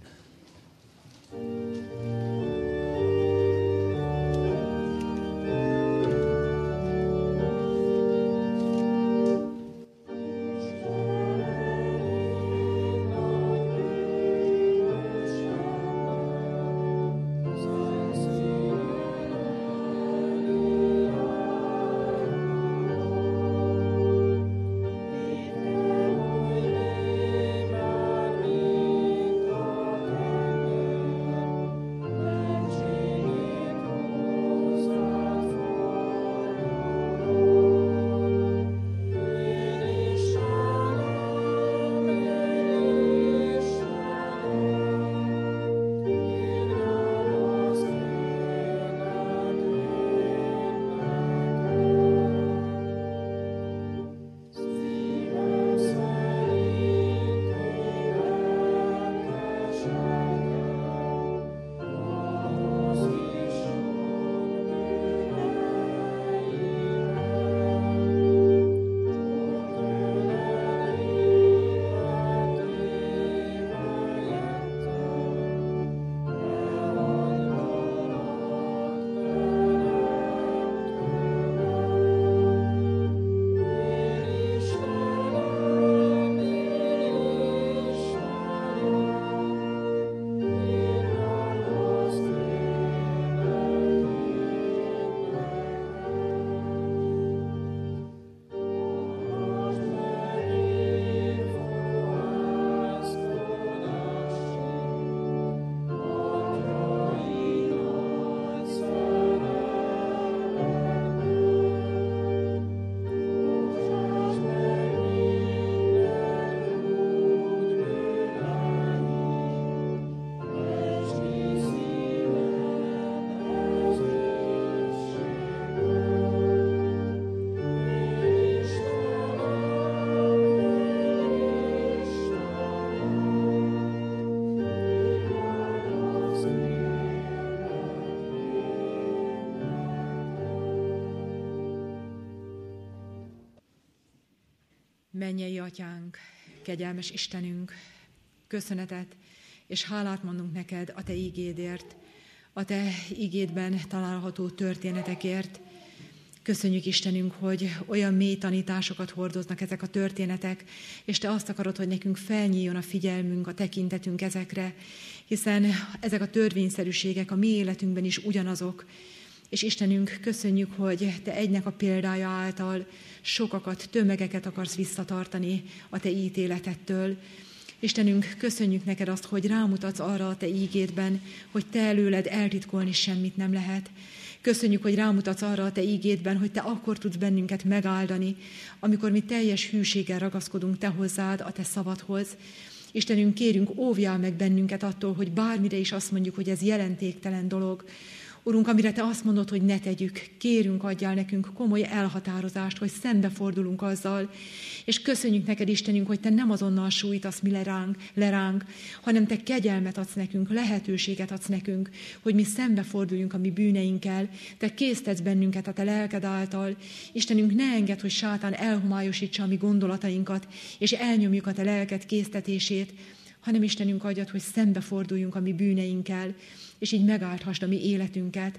Mennyei Atyánk, kegyelmes Istenünk, köszönetet és hálát mondunk neked a te ígédért, a te ígédben található történetekért. Köszönjük, Istenünk, hogy olyan mély tanításokat hordoznak ezek a történetek, és te azt akarod, hogy nekünk felnyíljon a figyelmünk, a tekintetünk ezekre, hiszen ezek a törvényszerűségek a mi életünkben is ugyanazok. És Istenünk, köszönjük, hogy te egynek a példája által sokakat, tömegeket akarsz visszatartani a te ítéletettől. Istenünk, köszönjük neked azt, hogy rámutatsz arra a te ígédben, hogy te előled eltitkolni semmit nem lehet. Köszönjük, hogy rámutatsz arra a te ígédben, hogy te akkor tudsz bennünket megáldani, amikor mi teljes hűséggel ragaszkodunk te hozzád, a te szavadhoz. Istenünk, kérünk, óvjál meg bennünket attól, hogy bármire is azt mondjuk, hogy ez jelentéktelen dolog. Urunk, amire te azt mondod, hogy ne tegyük, kérünk, adjál nekünk komoly elhatározást, hogy szembefordulunk azzal, és köszönjük neked, Istenünk, hogy te nem azonnal sújtasz mi leránk, hanem te kegyelmet adsz nekünk, lehetőséget adsz nekünk, hogy mi szembeforduljunk a mi bűneinkkel, te késztetsz bennünket a te lelked által. Istenünk, ne engedd, hogy sátán elhomályosítsa a mi gondolatainkat, és elnyomjuk a te lelked késztetését, hanem Istenünk, adjad, hogy szembeforduljunk a mi bűneinkkel, és így megáldhassd a mi életünket.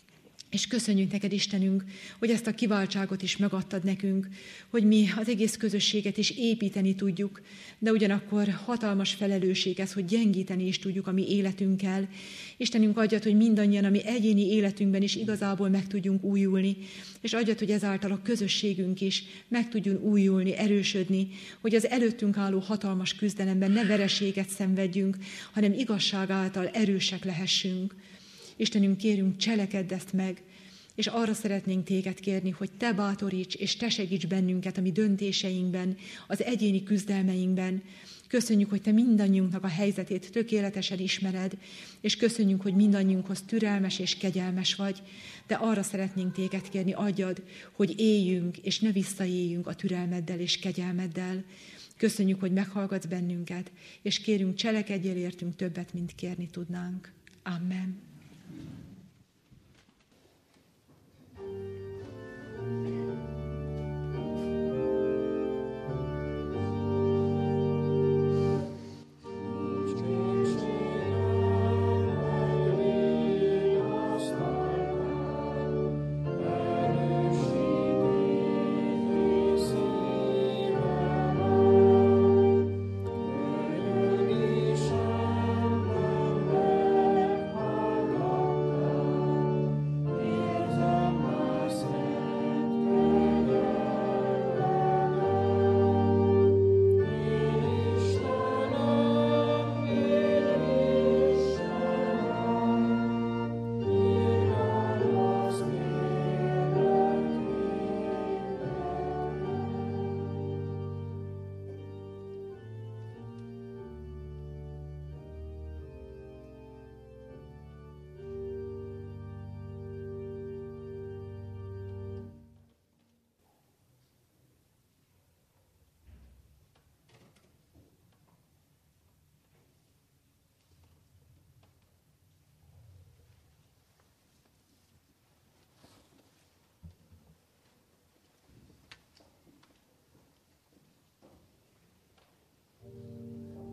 És köszönjük neked, Istenünk, hogy ezt a kiváltságot is megadtad nekünk, hogy mi az egész közösséget is építeni tudjuk, de ugyanakkor hatalmas felelősség ez, hogy gyengíteni is tudjuk a mi életünkkel. Istenünk, adjad, hogy mindannyian a mi egyéni életünkben is igazából meg tudjunk újulni, és adjad, hogy ezáltal a közösségünk is meg tudjon újulni, erősödni, hogy az előttünk álló hatalmas küzdelemben ne vereséget szenvedjünk, hanem igazság által erősek lehessünk. Istenünk, kérünk, cselekedd ezt meg, és arra szeretnénk téged kérni, hogy te bátoríts, és te segíts bennünket a mi döntéseinkben, az egyéni küzdelmeinkben. Köszönjük, hogy te mindannyiunknak a helyzetét tökéletesen ismered, és köszönjük, hogy mindannyiunkhoz türelmes és kegyelmes vagy, de arra szeretnénk téged kérni, adjad, hogy éljünk, és ne visszaéljünk a türelmeddel és kegyelmeddel. Köszönjük, hogy meghallgatsz bennünket, és kérünk, cselekedjél értünk többet, mint kérni tudnánk. Amen.